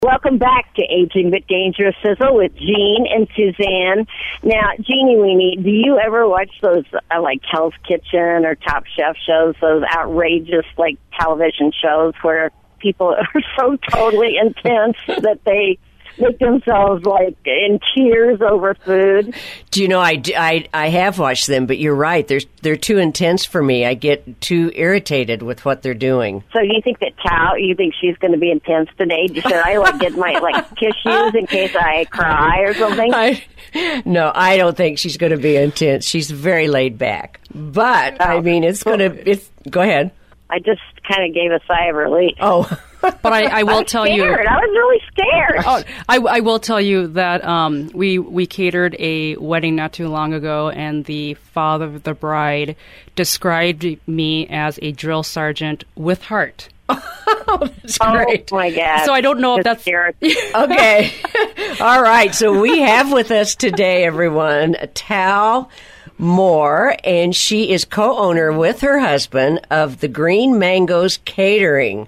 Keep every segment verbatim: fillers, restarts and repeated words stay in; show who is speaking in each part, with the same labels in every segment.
Speaker 1: Welcome back to Aging But Dangerous Sizzle with Jean and Suzanne. Now, Jeannie Weenie, do you ever watch those uh, like Hell's Kitchen or Top Chef shows, those outrageous like television shows where people are so totally intense that they make themselves like in tears over food?
Speaker 2: Do you know, I, I, I have watched them, but you're right. They're, they're too intense for me. I get too irritated with what they're doing.
Speaker 1: So you think that Tao, you think she's going to be intense today? Should I like get my like tissues in case I cry or something?
Speaker 2: I, no, I don't think she's going to be intense. She's very laid back. But, oh. I mean, it's going to, it's, go ahead.
Speaker 1: I just kind of gave a sigh of relief.
Speaker 2: Oh,
Speaker 3: but I, I will I tell
Speaker 1: scared.
Speaker 3: you,
Speaker 1: I was really scared.
Speaker 3: Oh, I, I will tell you that um, we we catered a wedding not too long ago, and the father of the bride described me as a drill sergeant with heart.
Speaker 2: Oh, that's great.
Speaker 1: Oh, my God.
Speaker 3: So I don't know if that's...
Speaker 2: Okay. All right. So we have with us today, everyone, Tao Moore, and she is co-owner with her husband of the Green Mangoes Catering.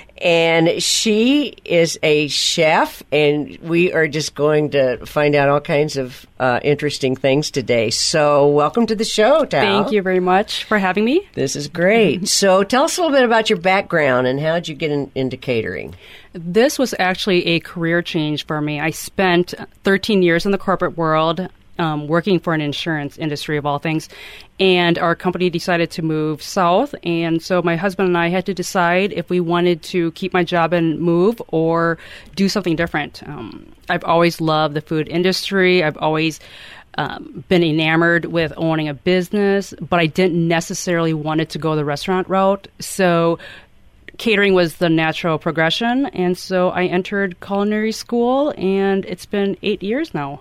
Speaker 2: And she is a chef, and we are just going to find out all kinds of uh, interesting things today. So welcome to the show, Tao.
Speaker 3: Thank you very much for having me.
Speaker 2: This is great. So tell us a little bit about your background and how did you get in, into catering?
Speaker 3: This was actually a career change for me. I spent thirteen years in the corporate world, Um, working for an insurance industry of all things, and our company decided to move south, and so my husband and I had to decide if we wanted to keep my job and move or do something different. Um, I've always loved the food industry. I've always um, been enamored with owning a business, but I didn't necessarily want it to go the restaurant route, so catering was the natural progression, and so I entered culinary school, and it's been eight years now.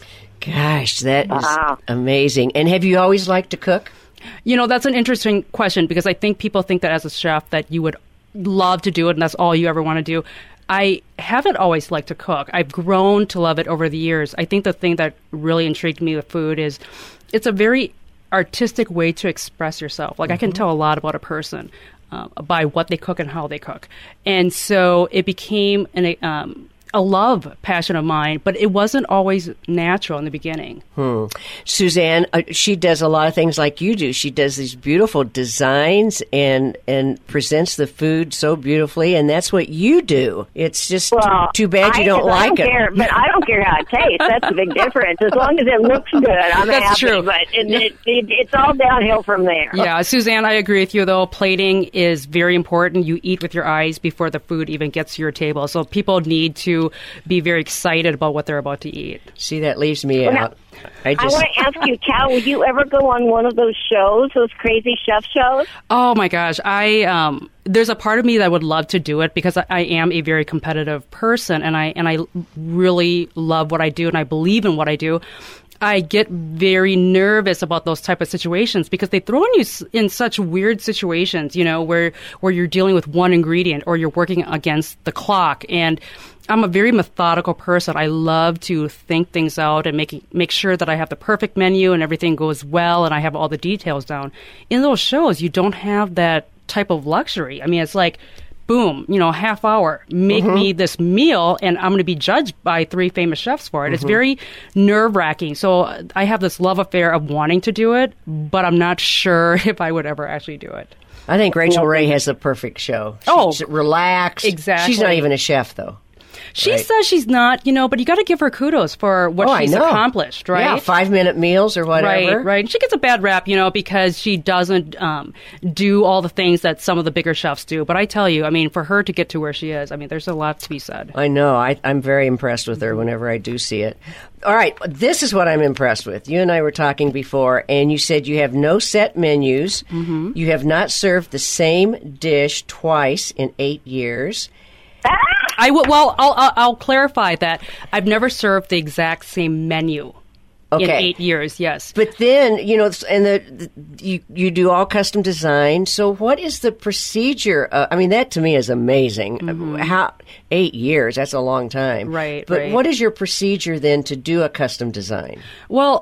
Speaker 2: Gosh, that is
Speaker 1: wow.
Speaker 2: amazing. And have you always liked to cook?
Speaker 3: You know, that's an interesting question because I think people think that as a chef that you would love to do it and that's all you ever want to do. I haven't always liked to cook. I've grown to love it over the years. I think the thing that really intrigued me with food is it's a very artistic way to express yourself. Like, mm-hmm. I can tell a lot about a person uh, by what they cook and how they cook. And so it became an um a love passion of mine, but it wasn't always natural in the beginning.
Speaker 2: Hmm. Suzanne, uh, she does a lot of things like you do. She does these beautiful designs and and presents the food so beautifully, and that's what you do. It's just
Speaker 1: well,
Speaker 2: too bad you
Speaker 1: I,
Speaker 2: don't like
Speaker 1: I don't
Speaker 2: it.
Speaker 1: Care, but I don't care how it tastes. That's the big difference. As long as it looks good, I'm
Speaker 3: that's
Speaker 1: happy.
Speaker 3: True.
Speaker 1: But it, it, it, it's all downhill from there.
Speaker 3: Yeah, Suzanne, I agree with you, though. Plating is very important. You eat with your eyes before the food even gets to your table. So people need to be very excited about what they're about to eat.
Speaker 2: See, that leaves me
Speaker 1: well,
Speaker 2: out.
Speaker 1: Now,
Speaker 2: I, just...
Speaker 1: I want to ask you, Cal, would you ever go on one of those shows, those crazy chef shows?
Speaker 3: Oh, my gosh. I um, there's a part of me that would love to do it because I, I am a very competitive person, and I and I really love what I do, and I believe in what I do. I get very nervous about those type of situations because they throw you in such weird situations, you know, where where you're dealing with one ingredient or you're working against the clock. And I'm a very methodical person. I love to think things out and make make sure that I have the perfect menu and everything goes well and I have all the details down. In those shows, you don't have that type of luxury. I mean, it's like, boom, you know, half hour, make mm-hmm. me this meal, and I'm going to be judged by three famous chefs for it. Mm-hmm. It's very nerve-wracking. So I have this love affair of wanting to do it, but I'm not sure if I would ever actually do it.
Speaker 2: I think Rachel Ray has the perfect show.
Speaker 3: Oh,
Speaker 2: she's relaxed.
Speaker 3: Exactly.
Speaker 2: She's not even a chef, though.
Speaker 3: She
Speaker 2: right?
Speaker 3: says she's not, you know, but you got to give her kudos for what
Speaker 2: oh,
Speaker 3: she's accomplished, right?
Speaker 2: Yeah, five-minute meals or whatever.
Speaker 3: Right, right. She gets a bad rap, you know, because she doesn't um, do all the things that some of the bigger chefs do. But I tell you, I mean, for her to get to where she is, I mean, there's a lot to be said.
Speaker 2: I know. I, I'm very impressed with her whenever I do see it. All right, this is what I'm impressed with. You and I were talking before, and you said you have no set menus.
Speaker 3: Mm-hmm.
Speaker 2: You have not served the same dish twice in eight years.
Speaker 3: I w- well, I'll, I'll, I'll clarify that. I've never served the exact same menu
Speaker 2: okay.
Speaker 3: in eight years, yes.
Speaker 2: But then, you know, and the, the you, you do all custom design. So what is the procedure? Uh, I mean, that to me is amazing. Mm-hmm. How eight years, that's a long time.
Speaker 3: Right,
Speaker 2: But
Speaker 3: right.
Speaker 2: what is your procedure then to do a custom design?
Speaker 3: Well,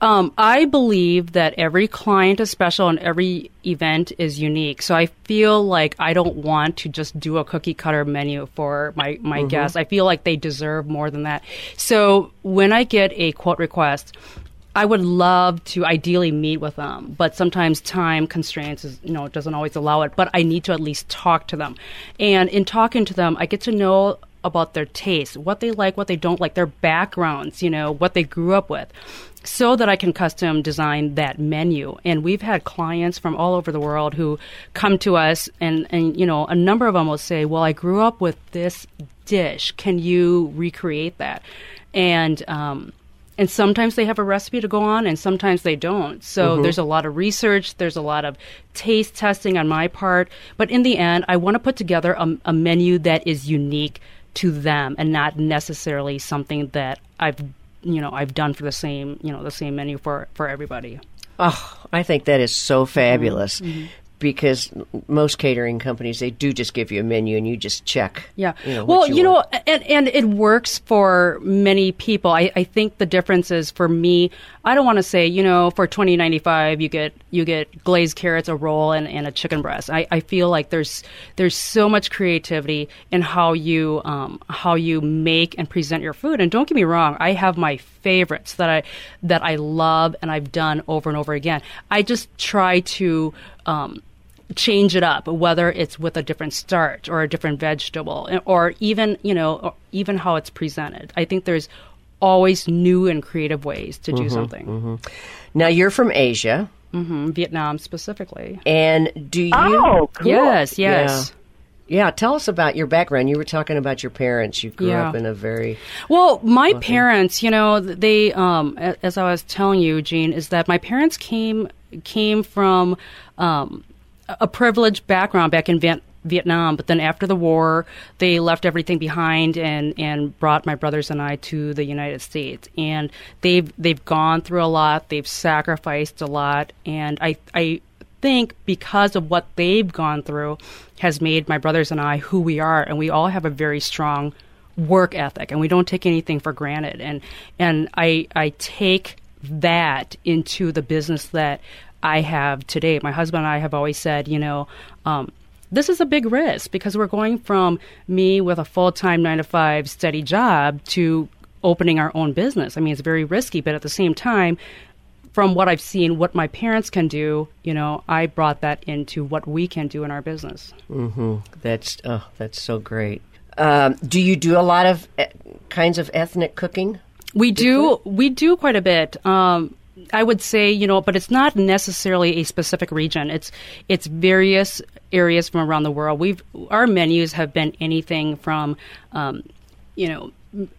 Speaker 3: Um, I believe that every client is special and every event is unique. So I feel like I don't want to just do a cookie cutter menu for my, my mm-hmm. guests. I feel like they deserve more than that. So when I get a quote request, I would love to ideally meet with them, but sometimes time constraints is, you know, doesn't always allow it. But I need to at least talk to them. And in talking to them, I get to know about their tastes, what they like, what they don't like, their backgrounds, you know, what they grew up with, so that I can custom design that menu. And we've had clients from all over the world who come to us and, and you know, a number of them will say, well, I grew up with this dish. Can you recreate that? And, um, and sometimes they have a recipe to go on and sometimes they don't. So mm-hmm. there's a lot of research. There's a lot of taste testing on my part. But in the end, I want to put together a, a menu that is unique to them and not necessarily something that I've, you know, I've done for the same, you know, the same menu for, for everybody.
Speaker 2: Oh, I think that is so fabulous. Mm-hmm. Because most catering companies, they do just give you a menu and you just check.
Speaker 3: Yeah.
Speaker 2: You know,
Speaker 3: well,
Speaker 2: you,
Speaker 3: you
Speaker 2: want.
Speaker 3: know, and, and it works for many people. I, I think the difference is for me, I don't want to say, you know, for twenty ninety-five you get you get glazed carrots, a roll, and, and a chicken breast. I, I feel like there's there's so much creativity in how you um, how you make and present your food. And don't get me wrong, I have my favorites that I that I love and I've done over and over again. I just try to um, change it up, whether it's with a different starch or a different vegetable, or even, you know, or even how it's presented. I think there's always new and creative ways to do mm-hmm, something.
Speaker 2: Mm-hmm. Now, you're from Asia.
Speaker 3: Mm-hmm, Vietnam specifically.
Speaker 2: And do you...
Speaker 1: Oh, cool.
Speaker 3: Yes, yes.
Speaker 2: Yeah. yeah, tell us about your background. You were talking about your parents. You grew yeah. up in a very...
Speaker 3: Well, my wealthy... parents, you know, they, um, as I was telling you, Jean, is that my parents came came from... Um, a privileged background back in Viet- Vietnam, but then after the war, they left everything behind and, and brought my brothers and I to the United States. And they've they've gone through a lot, they've sacrificed a lot, and I I think because of what they've gone through has made my brothers and I who we are, and we all have a very strong work ethic, and we don't take anything for granted. And and I I take that into the business that I have today. My husband and I have always said, you know, um, this is a big risk because we're going from me with a full-time nine to five steady job to opening our own business. I mean, it's very risky, but at the same time, from what I've seen, what my parents can do, you know, I brought that into what we can do in our business.
Speaker 2: Mm-hmm. That's oh, that's so great. Um, do you do a lot of e- kinds of ethnic cooking?
Speaker 3: We do. We do quite a bit. Um, I would say, you know, but it's not necessarily a specific region. It's it's various areas from around the world. We've our menus have been anything from, um, you know,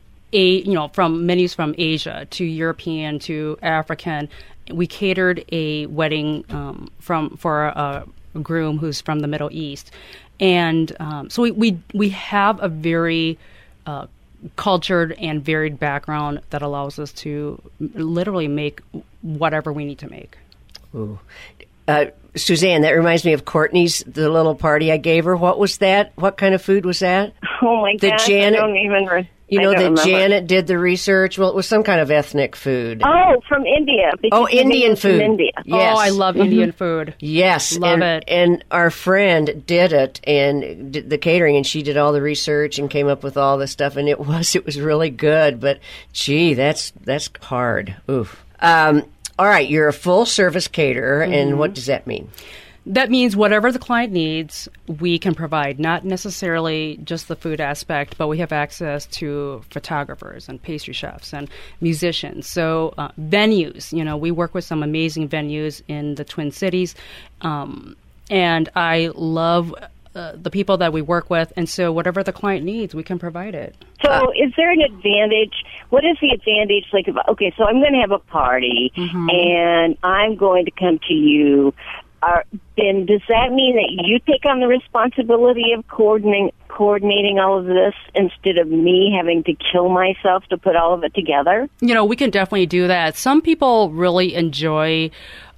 Speaker 3: a you know from menus from Asia to European to African. We catered a wedding um, from for a, a groom who's from the Middle East, and um, so we, we we have a very uh, cultured and varied background that allows us to literally make whatever we need to make.
Speaker 2: Ooh. Uh, Suzanne, that reminds me of Courtney's, the little party I gave her. What was that? What kind of food was that?
Speaker 1: Oh, my
Speaker 2: that
Speaker 1: gosh,
Speaker 2: Janet,
Speaker 1: I don't even re-
Speaker 2: You know
Speaker 1: I don't
Speaker 2: that
Speaker 1: remember.
Speaker 2: Janet did the research? Well, it was some kind of ethnic food.
Speaker 1: Oh, from India.
Speaker 2: Oh, Indian food.
Speaker 1: From India.
Speaker 2: Yes.
Speaker 3: Oh, I love mm-hmm. Indian food.
Speaker 2: Yes.
Speaker 3: Love
Speaker 2: and,
Speaker 3: it.
Speaker 2: And our friend did it and did the catering, and she did all the research and came up with all this stuff, and it was it was really good. But, gee, that's that's hard. Oof. Um, all right, you're a full-service caterer, mm-hmm. and what does that mean?
Speaker 3: That means whatever the client needs, we can provide, not necessarily just the food aspect, but we have access to photographers and pastry chefs and musicians. So uh, venues, you know, we work with some amazing venues in the Twin Cities, um, and I love uh, the people that we work with, and so whatever the client needs, we can provide it.
Speaker 1: So
Speaker 3: uh,
Speaker 1: is there an advantage? What is the advantage? Like, if, okay, so I'm going to have a party, mm-hmm. and I'm going to come to you. Are, then does that mean that you take on the responsibility of coordinating coordinating all of this instead of me having to kill myself to put all of it together?
Speaker 3: You know, we can definitely do that. Some people really enjoy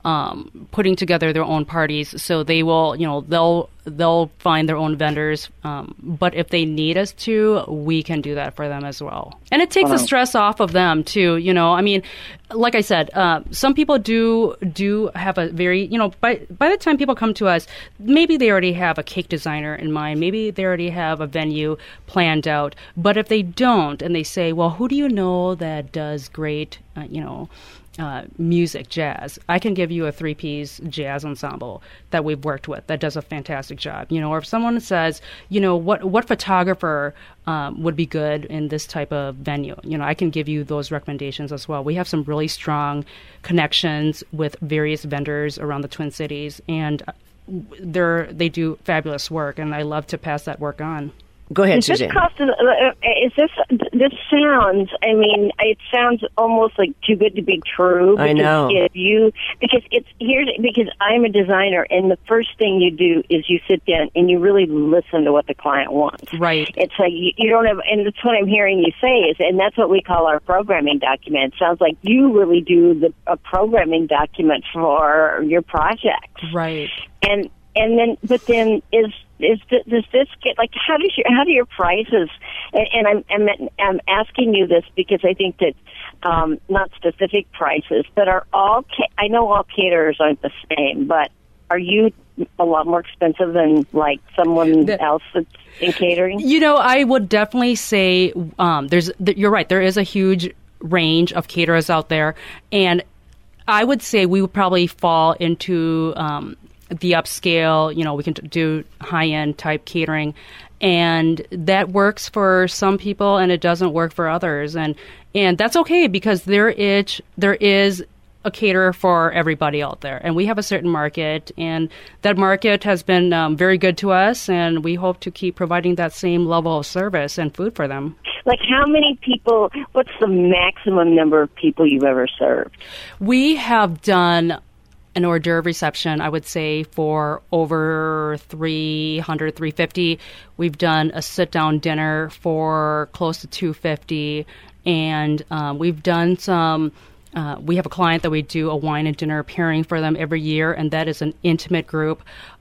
Speaker 3: um, putting together their own parties. So they will, you know, they'll they'll find their own vendors. Um, but if they need us to, we can do that for them as well. And it takes wow. the stress off of them too. You know, I mean, like I said, uh, some people do do have a very, you know, by by the time people come to us, maybe they already have a cake designer in mind. Maybe they already have a venue planned out. But if they don't, and they say, well, who do you know that does great, uh, you know, Uh, music, jazz. I can give you a three-piece jazz ensemble that we've worked with that does a fantastic job. You know, or if someone says, you know, what what photographer um, would be good in this type of venue, you know, I can give you those recommendations as well. We have some really strong connections with various vendors around the Twin Cities, and they're they do fabulous work, and I love to pass that work on.
Speaker 2: Go ahead,
Speaker 1: is
Speaker 2: Suzanne.
Speaker 1: This cost, is this, this sounds, I mean, it sounds almost like too good to be true.
Speaker 2: I know.
Speaker 1: If you, because it's, here's, because I'm a designer, and the first thing you do is you sit down and you really listen to what the client wants.
Speaker 3: Right.
Speaker 1: It's like you, you don't have, and that's what I'm hearing you say is, and that's what we call our programming document. It sounds like you really do the, a programming document for your project.
Speaker 3: Right.
Speaker 1: And, and then, but then is, Is does this get like how does your how do your prices? And, and I'm, I'm I'm asking you this because I think that um, not specific prices, but are all I know all caterers aren't the same, but are you a lot more expensive than like someone the, else that's in catering?
Speaker 3: You know, I would definitely say um, there's you're right. There is a huge range of caterers out there, and I would say we would probably fall into um, the upscale, you know, we can do high-end type catering, and that works for some people and it doesn't work for others, and and that's okay because there is there is a caterer for everybody out there, and we have a certain market, and that market has been um, very good to us, and we hope to keep providing that same level of service and food for them.
Speaker 1: Like how many people, what's the maximum number of people you've ever served?
Speaker 3: We have done an hors d'oeuvre reception, I would say, for over three hundred, three fifty. We've done a sit-down dinner for close to two fifty. And um, we've done some, uh, we have a client that we do a wine and dinner pairing for them every year, and that is an intimate group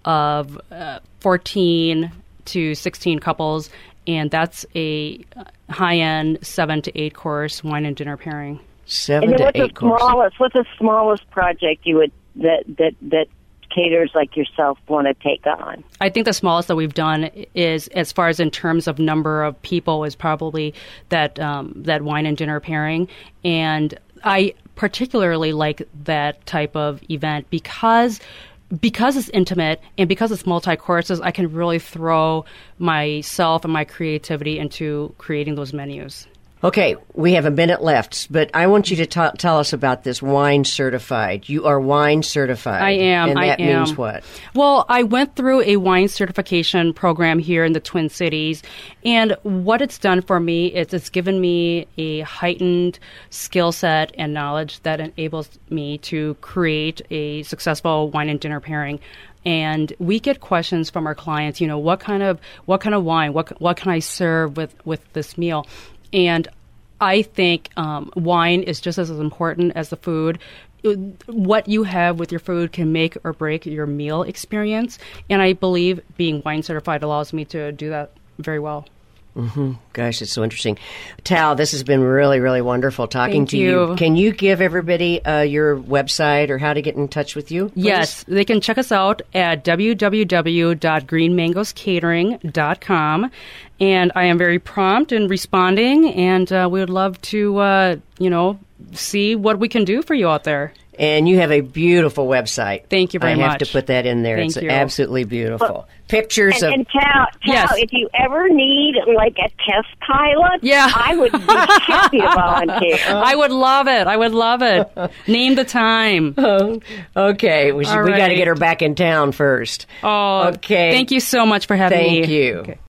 Speaker 3: of uh, fourteen to sixteen couples, and that's a high-end seven to eight course wine and dinner pairing.
Speaker 2: Seven
Speaker 1: and
Speaker 2: to
Speaker 1: what's
Speaker 2: eight
Speaker 1: the smallest,
Speaker 2: courses.
Speaker 1: What's the smallest project you would that that that caterers like yourself want to take on?
Speaker 3: I think the smallest that we've done is, as far as in terms of number of people, is probably that um, that wine and dinner pairing, and I particularly like that type of event because. Because it's intimate and because it's multi-courses, I can really throw myself and my creativity into creating those menus.
Speaker 2: Okay, we have a minute left, but I want you to t- tell us about this wine certified. You are wine certified.
Speaker 3: I am.
Speaker 2: And that
Speaker 3: I am.
Speaker 2: means what?
Speaker 3: Well, I went through a wine certification program here in the Twin Cities, and what it's done for me is it's given me a heightened skill set and knowledge that enables me to create a successful wine and dinner pairing. And we get questions from our clients, you know, what kind of what kind of wine, what what can I serve with, with this meal? And I think um, wine is just as important as the food. What you have with your food can make or break your meal experience. And I believe being wine certified allows me to do that very well.
Speaker 2: Mm-hmm. Gosh, it's so interesting. Tal, this has been really, really wonderful talking
Speaker 3: Thank
Speaker 2: to
Speaker 3: you.
Speaker 2: you. Can you give everybody uh, your website or how to get in touch with you, please?
Speaker 3: Yes, they can check us out at w w w dot green mangos catering dot com. And I am very prompt in responding, and uh, we would love to, uh, you know, see what we can do for you out there.
Speaker 2: And you have a beautiful website.
Speaker 3: Thank you very
Speaker 2: I
Speaker 3: much.
Speaker 2: have to put that in there.
Speaker 3: Thank
Speaker 2: it's
Speaker 3: you.
Speaker 2: absolutely beautiful.
Speaker 1: Well,
Speaker 2: Pictures
Speaker 1: and,
Speaker 2: of...
Speaker 1: And Tal, Tal
Speaker 3: Yes.
Speaker 1: if you ever need like a test pilot,
Speaker 3: Yeah.
Speaker 1: I would be happy to volunteer.
Speaker 3: I would love it. I would love it. Name the time.
Speaker 2: Okay, we, should,
Speaker 3: All
Speaker 2: we got to
Speaker 3: right.
Speaker 2: get her back in town first.
Speaker 3: Oh,
Speaker 2: okay.
Speaker 3: Thank you so much for having me.
Speaker 2: Thank you.
Speaker 3: Okay.